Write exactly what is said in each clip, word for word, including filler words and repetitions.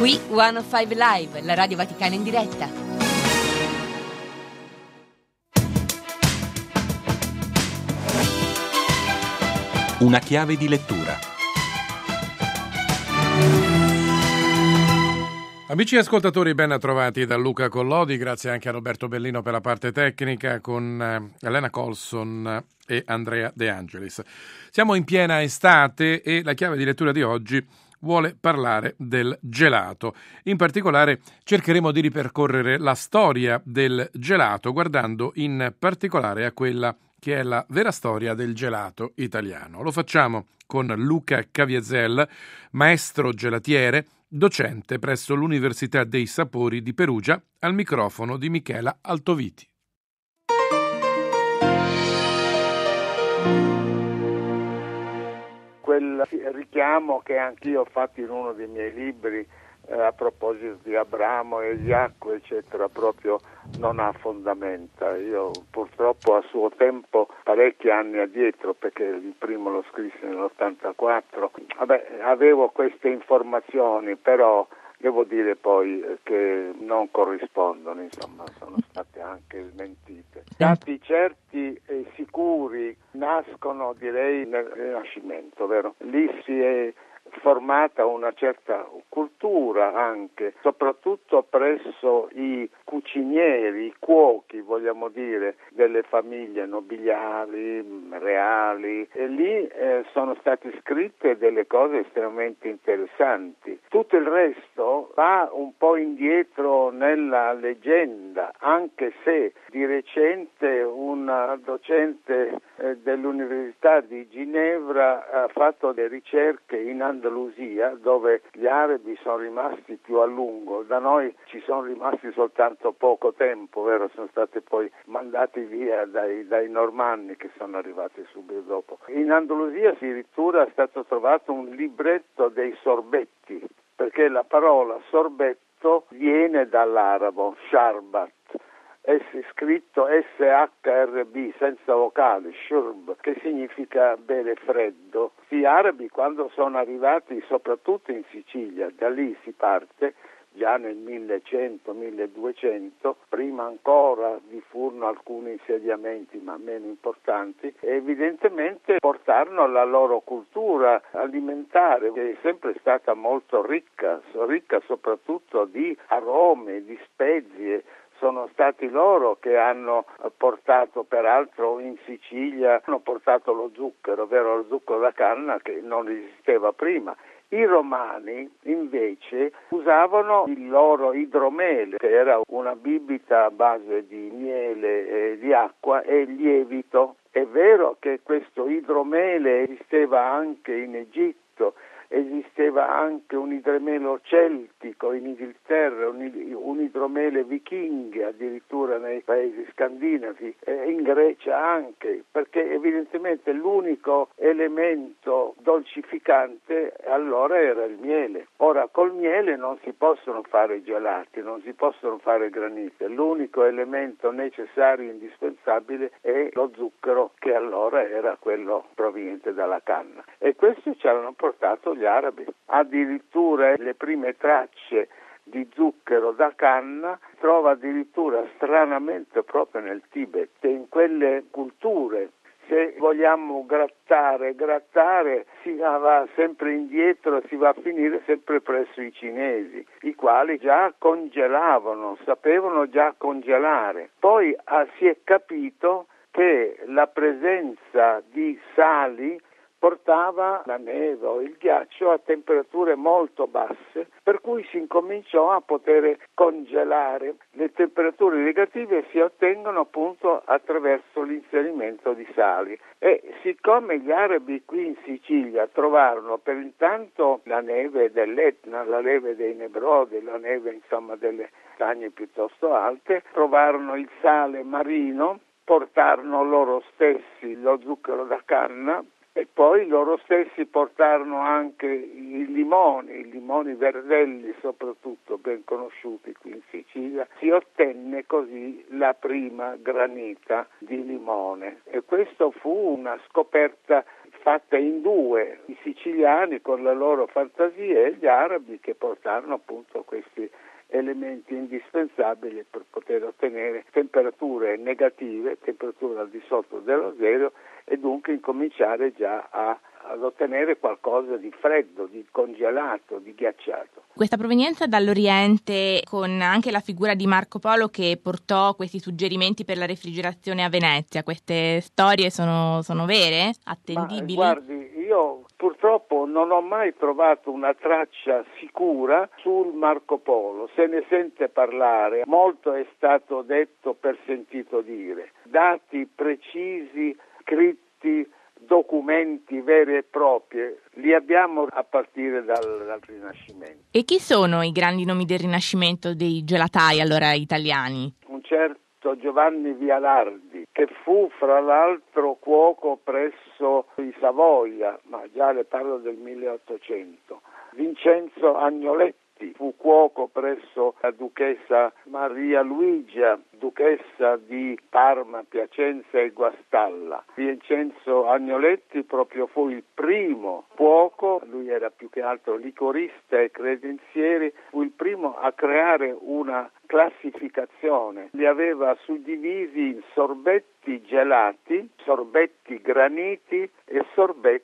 Qui centocinque Live, la Radio Vaticana in diretta. Una chiave di lettura. Amici ascoltatori, ben trovati da Luca Collodi, grazie anche a Roberto Bellino per la parte tecnica, con Elena Colson e Andrea De Angelis. Siamo in piena estate e la chiave di lettura di oggi vuole parlare del gelato. In particolare cercheremo di ripercorrere la storia del gelato, guardando in particolare a quella che è la vera storia del gelato italiano. Lo facciamo con Luca Caviezel, maestro gelatiere, docente presso l'Università dei Sapori di Perugia, al microfono di Michela Altoviti. Quel richiamo che anch'io ho fatto in uno dei miei libri eh, a proposito di Abramo e Giacco, eccetera, proprio non ha fondamenta. Io purtroppo a suo tempo, parecchi anni addietro, perché il primo lo scrissi nell'ottantaquattro, vabbè, avevo queste informazioni, però devo dire poi che non corrispondono, insomma, sono state anche smentite. Dati certi e sicuri nascono, direi, nel Rinascimento, vero? Lì si è formata una certa cultura anche, soprattutto presso i cucinieri, i cuochi, vogliamo dire, delle famiglie nobiliari, reali, e lì eh, sono state scritte delle cose estremamente interessanti. Tutto il resto va un po' indietro nella leggenda, anche se di recente una docente eh, dell'Università di Ginevra ha fatto delle ricerche in Andalusia, dove gli arabi sono rimasti più a lungo. Da noi ci sono rimasti soltanto poco tempo, vero? Sono stati poi mandati via dai, dai normanni che sono arrivati subito dopo. In Andalusia addirittura è stato trovato un libretto dei sorbetti, perché la parola sorbetto viene dall'arabo sharbat, è scritto S H R B senza vocali, shurb, che significa bere freddo. Gli arabi, quando sono arrivati soprattutto in Sicilia, da lì si parte già nel millecento milleduecento, prima ancora vi furono alcuni insediamenti ma meno importanti, e evidentemente portarono la loro cultura alimentare, che è sempre stata molto ricca, ricca soprattutto di arome, di spezie. Sono stati loro che hanno portato, peraltro in Sicilia, hanno portato lo zucchero, ovvero lo zucchero da canna che non esisteva prima. I romani invece usavano il loro idromele, che era una bibita a base di miele e di acqua e lievito. È vero che questo idromele esisteva anche in Egitto, esisteva anche un idromele celtico in Inghilterra, un idromele vichingo addirittura nei paesi scandinavi, e in Grecia anche, perché evidentemente l'unico elemento dolcificante allora era il miele. Ora col miele non si possono fare gelati, non si possono fare granite, l'unico elemento necessario e indispensabile è lo zucchero, che allora era quello proveniente dalla canna, e questo ci hanno portato gli arabi. Addirittura le prime tracce di zucchero da canna trova addirittura stranamente proprio nel Tibet, e in quelle culture. Se vogliamo grattare, grattare si va sempre indietro, si va a finire sempre presso i cinesi, i quali già congelavano, sapevano già congelare. Poi ah, si è capito che la presenza di sali portava la neve o il ghiaccio a temperature molto basse, per cui si incominciò a poter congelare. Le temperature negative si ottengono appunto attraverso l'inserimento di sali, e siccome gli arabi qui in Sicilia trovarono per intanto la neve dell'Etna, la neve dei Nebrodi, la neve insomma delle montagne piuttosto alte, trovarono il sale marino, portarono loro stessi lo zucchero da canna, e poi loro stessi portarono anche i limoni, i limoni verdelli soprattutto, ben conosciuti qui in Sicilia. Si ottenne così la prima granita di limone, e questo fu una scoperta fatta in due, i siciliani con la loro fantasia e gli arabi che portarono appunto questi elementi indispensabili per poter ottenere temperature negative, temperature al di sotto dello zero e dunque incominciare già a, ad ottenere qualcosa di freddo, di congelato, di ghiacciato. Questa provenienza dall'Oriente con anche la figura di Marco Polo che portò questi suggerimenti per la refrigerazione a Venezia, queste storie sono, sono vere? Attendibili? Ma, guardi, io purtroppo non ho mai trovato una traccia sicura sul Marco Polo, se ne sente parlare, molto è stato detto per sentito dire, dati precisi, scritti, documenti veri e propri, li abbiamo a partire dal, dal Rinascimento. E chi sono i grandi nomi del Rinascimento dei gelatai allora italiani? Un certo Giovanni Vialardi, che fu fra l'altro cuoco presso i Savoia, ma già le parlo del milleottocento. Vincenzo Agnoletti fu cuoco presso la duchessa Maria Luigia, duchessa di Parma, Piacenza e Guastalla. Vincenzo Agnoletti proprio fu il primo cuoco, lui era più che altro licorista e credenziere, fu il primo a creare una classificazione. Li aveva suddivisi in sorbetti gelati, sorbetti graniti e sorbetti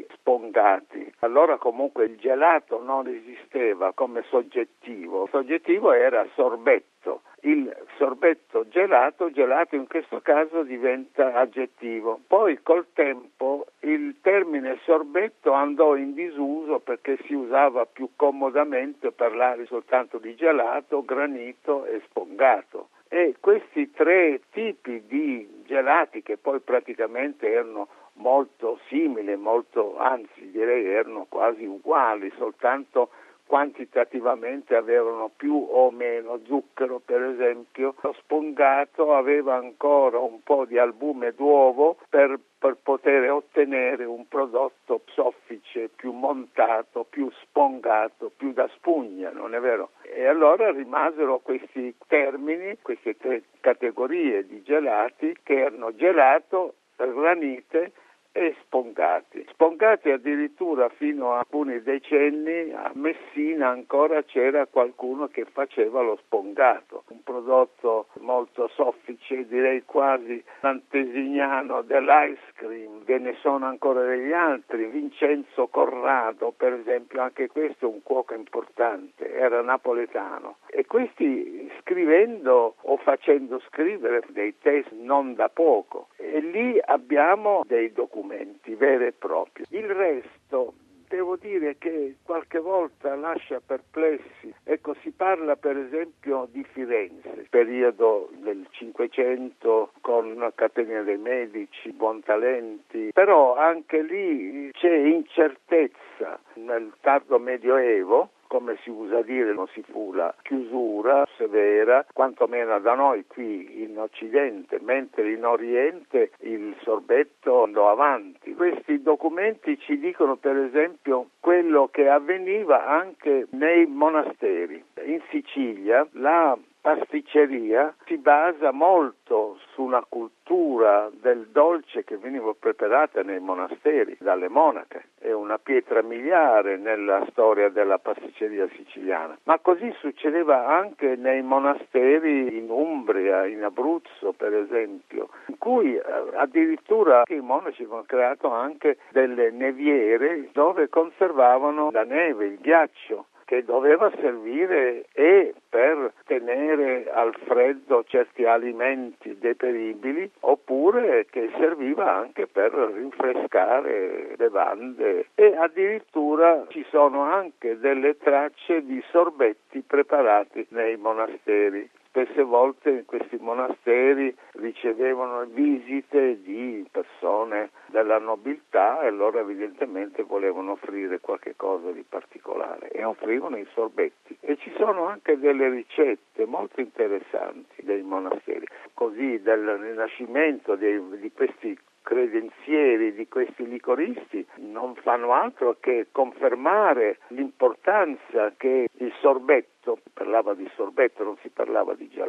spongati. Allora comunque il gelato non esisteva come soggettivo, il soggettivo era sorbetto. Il sorbetto gelato, gelato in questo caso diventa aggettivo. Poi col tempo il termine sorbetto andò in disuso perché si usava più comodamente parlare soltanto di gelato, granito e spongato. E questi tre tipi di gelati che poi praticamente erano molto simili, molto, anzi direi erano quasi uguali, soltanto quantitativamente avevano più o meno zucchero, per esempio. Lo spongato aveva ancora un po' di albume d'uovo per, per poter ottenere un prodotto soffice, più montato, più spongato, più da spugna, non è vero? E allora rimasero questi termini, queste tre categorie di gelati che erano gelato, granite e spongati. Spongati addirittura fino a alcuni decenni a Messina ancora c'era qualcuno che faceva lo spongato, un prodotto molto soffice, direi quasi antesignano dell'ice cream. Ve ne sono ancora degli altri, Vincenzo Corrado per esempio, anche questo è un cuoco importante, era napoletano. E questi scrivendo o facendo scrivere dei testi non da poco, e lì abbiamo dei documenti veri e propri. Il resto devo dire che qualche volta lascia perplessi. Ecco, si parla per esempio di Firenze, periodo del Cinquecento con Catena dei Medici, Buontalenti, però anche lì c'è incertezza. Nel tardo Medioevo, come si usa dire, non si fu la chiusura severa, quantomeno da noi qui in Occidente, mentre in Oriente il sorbetto andò avanti. Questi documenti ci dicono per esempio quello che avveniva anche nei monasteri. In Sicilia la pasticceria si basa molto su una cultura del dolce che veniva preparata nei monasteri dalle monache. È una pietra miliare nella storia della pasticceria siciliana. Ma così succedeva anche nei monasteri in Umbria, in Abruzzo per esempio, in cui eh, addirittura i monaci avevano creato anche delle neviere dove conservavano la neve, il ghiaccio, che doveva servire e per tenere al freddo certi alimenti deperibili, oppure che serviva anche per rinfrescare bevande. E addirittura ci sono anche delle tracce di sorbetti preparati nei monasteri. Spesse volte in questi monasteri ricevevano visite di persone della nobiltà e loro evidentemente volevano offrire qualche cosa di particolare e offrivano i sorbetti. E ci sono anche delle ricette molto interessanti dei monasteri, così del rinascimento dei, di questi credenzieri, di questi licoristi, non fanno altro che confermare l'importanza che il sorbetto, parlava di sorbetto, non si parlava di gelato,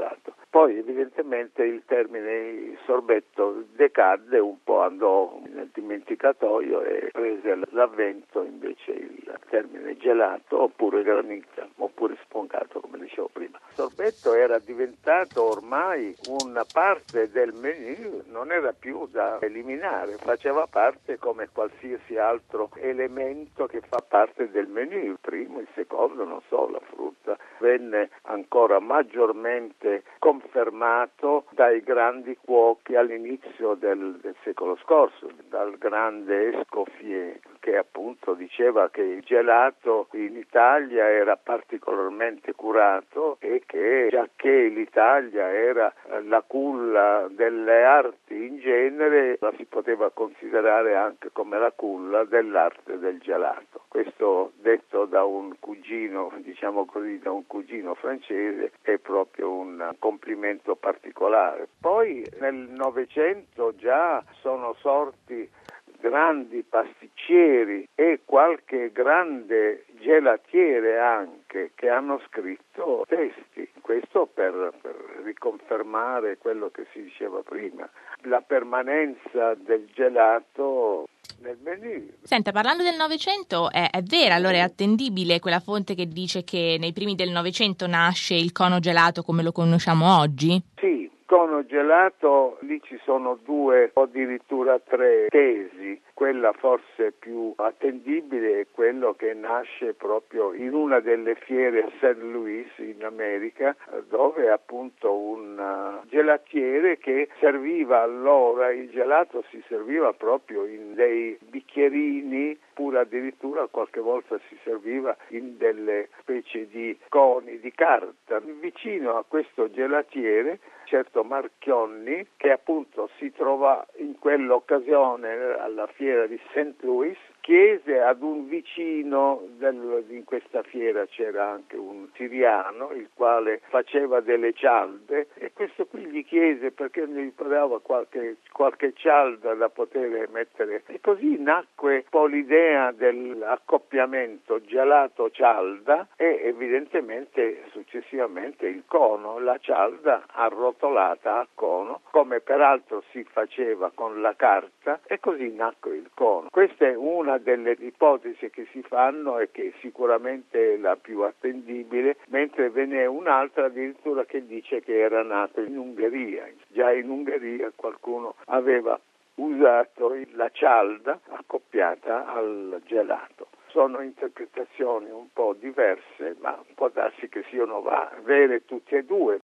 Poi evidentemente il termine sorbetto decadde, un po' andò nel dimenticatoio e prese l'avvento invece il termine gelato oppure granita oppure spongato, come dicevo prima. Il sorbetto era diventato ormai una parte del menù, non era più da eliminare, faceva parte come qualsiasi altro elemento che fa parte del menù, il primo, il secondo, non so, la frutta. Venne ancora maggiormente confermato dai grandi cuochi all'inizio del, del secolo scorso, dal grande Escoffier, che appunto diceva che il gelato in Italia era particolarmente curato e che, giacché l'Italia era la culla delle arti in genere, la si poteva considerare anche come la culla dell'arte del gelato. Questo detto da un cugino, diciamo così, da un cugino francese, è proprio un complimento particolare. Poi nel Novecento già sono sorti grandi pasticcieri e qualche grande gelatiere anche che hanno scritto testi, questo per, per riconfermare quello che si diceva prima, la permanenza del gelato nel menù. Senta, parlando del Novecento, è, è vera, allora è attendibile quella fonte che dice che nei primi del Novecento nasce il cono gelato come lo conosciamo oggi? Sì. Cono gelato, lì ci sono due o addirittura tre tesi. Quella forse più attendibile è quello che nasce proprio in una delle fiere a Saint Louis in America, dove appunto un gelatiere che serviva allora, il gelato si serviva proprio in dei bicchierini, oppure addirittura qualche volta si serviva in delle specie di coni di carta. Vicino a questo gelatiere, certo Marchionni, che appunto si trova in quell'occasione alla fiera di Saint Louis, chiese ad un vicino del, in questa fiera c'era anche un siriano il quale faceva delle cialde e questo qui gli chiese perché gli dava qualche, qualche cialda da poter mettere e così nacque un po' l'idea dell'accoppiamento gelato-cialda e evidentemente successivamente il cono, la cialda arrotolata a cono, come peraltro si faceva con la carta e così nacque il cono. Questa è una delle ipotesi che si fanno e che sicuramente è la più attendibile, mentre ve n'è un'altra addirittura che dice che era nato in Ungheria. Già in Ungheria qualcuno aveva usato la cialda accoppiata al gelato. Sono interpretazioni un po' diverse, ma può darsi che siano vere tutte e due.